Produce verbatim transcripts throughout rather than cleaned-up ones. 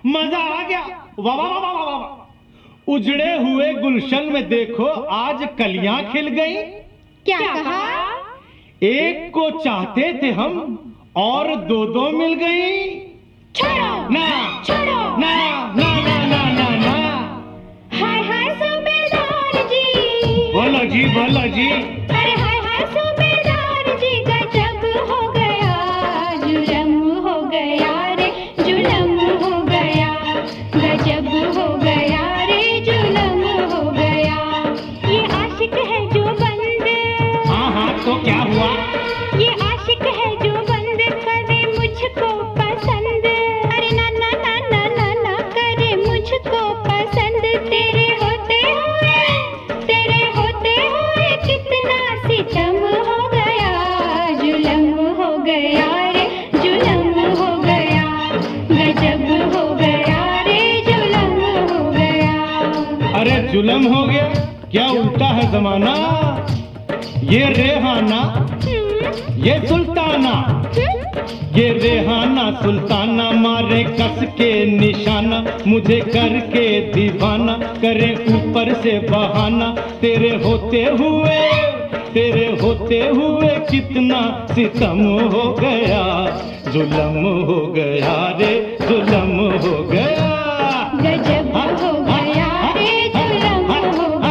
मजा आ गया। वाह वाह वाह वाह वाह। उजड़े हुए गुलशन में देखो आज कलियां खिल गई। क्या कहा? एक को चाहते थे हम और दो दो मिल गई। छोड़ो ना छोड़ो ना ना ना ना ना ना। हाय हाय सूबेदार जी। बोलो जी बोलो जी। अरे हाय हाय सूबेदार जी, गजब हो गया, जुलम हो गया रे, जुलम हो गया, गजब हो गया रे, जुलम हो गया। ये आशिक है जो बंद। हाँ हाँ तो क्या हुआ? ये आशिक है जो बंद करे मुझको पसंद। अरे ना ना ना ना ना ना करे मुझको पसंद। तेरे होते हुए तेरे होते हुए कितना सितम हो गया, जुलम हो गया रे, जुलम हो गया, गजब हो गया रे, जुलम हो गया। अरे जुलम हो गया क्या? उल्टा है जमाना। ये रेहाना ये सुल्ताना, ये रेहाना सुल्ताना मारे कस के निशाना, मुझे करके दीवाना करे ऊपर से बहाना। तेरे होते हुए तेरे होते हुए कितना सितम हो गया, जुलम हो गया रे, जुलम हो गया, गजब हो गया रे, जुलम हो गया।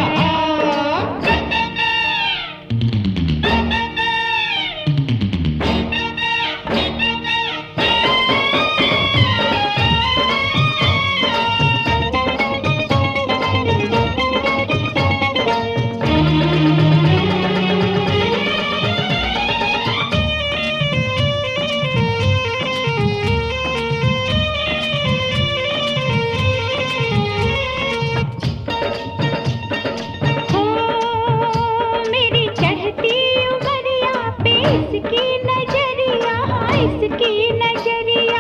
इसकी नजरिया, इसकी नजरिया,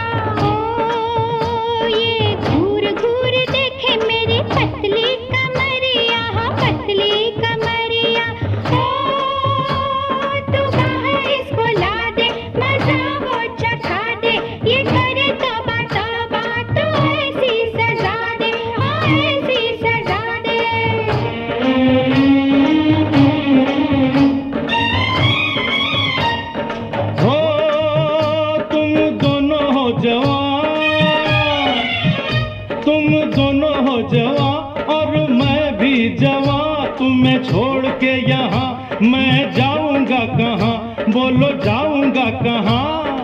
ओ ये घूर घूर देखे मेरी पतली कमरिया, पतली कमरिया। ओ तू बाहर इसको ला दे, मजा वो चखा दे, ये करे तौबा तौबा, तू ऐसी सजा दे, ऐसी सजा दे। तुम दोनों हो जवां और मैं भी जवां, तुम्हें छोड़ के यहाँ मैं जाऊंगा कहाँ, बोलो जाऊंगा कहाँ।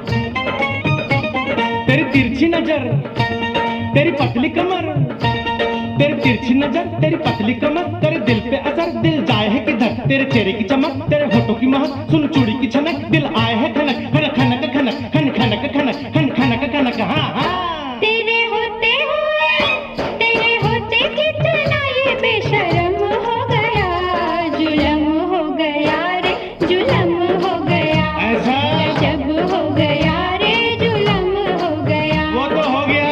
तेरी तिरछी नजर, तेरी पतली कमर, तेरी तिरछी नजर, तेरी पतली कमर, तेरे दिल पे असर, दिल जाए है किधर, तेरे चेहरे की चमक, तेरे होठों की महक, सुन चूड़ी की छनक, दिल आए है खनक, खनक खनक खनक खन खनक खनक खन खनक खनक। हाँ हाँ तेरे होते हुए तेरे होते कितना ये बेशरम हो गया, जुलम हो गया रे, जुलम हो गया, ऐसा गजब हो गया रे, जुलम हो गया। वो तो हो गया।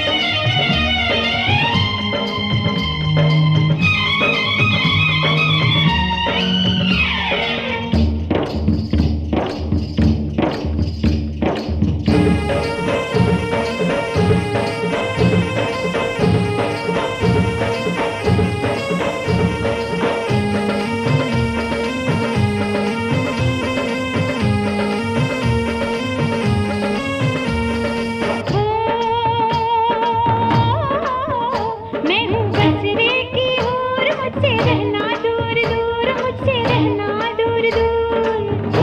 मैं हूँ बसरे की हूर, मुझसे रहना दूर दूर, मुझसे रहना दूर दूर।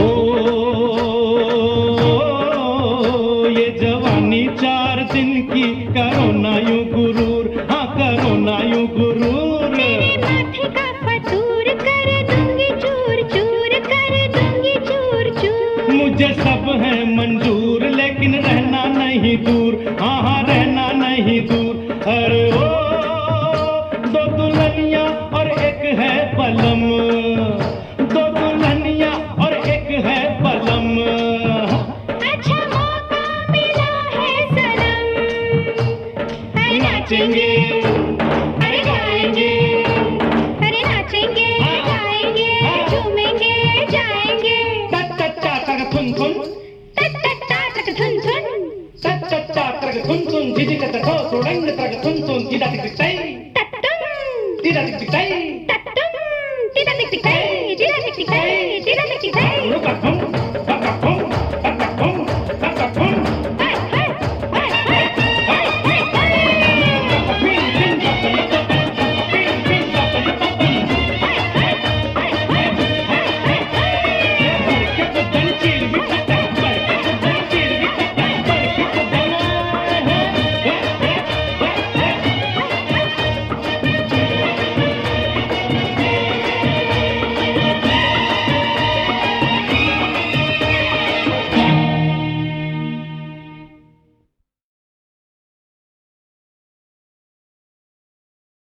ओ ये जवानी चार दिन की, करो ना यूं गुरूर, हाँ करो ना यूं गुरूर। तेरे माथे का फतूर कर दूंगी चूर चूर, कर दूंगी चूर चूर। मुझे सब है मंजूर लेकिन रहना नहीं दूर, हाँ हाँ रहना नहीं दूर। अरे ओ दो दुल्हनिया और एक है पलम, दो दुल्हनिया और एक है पलम। अच्छा मौका मिला है सनम, अरे नाचेंगे, अरे गाएंगे, अरे नाचेंगे गाएंगे, झूमेंगे जाएंगे। तक तक चा तक थुन थुन, तक तक ता तक धुन धुन, तक तक चा तक थुन थुन तक तक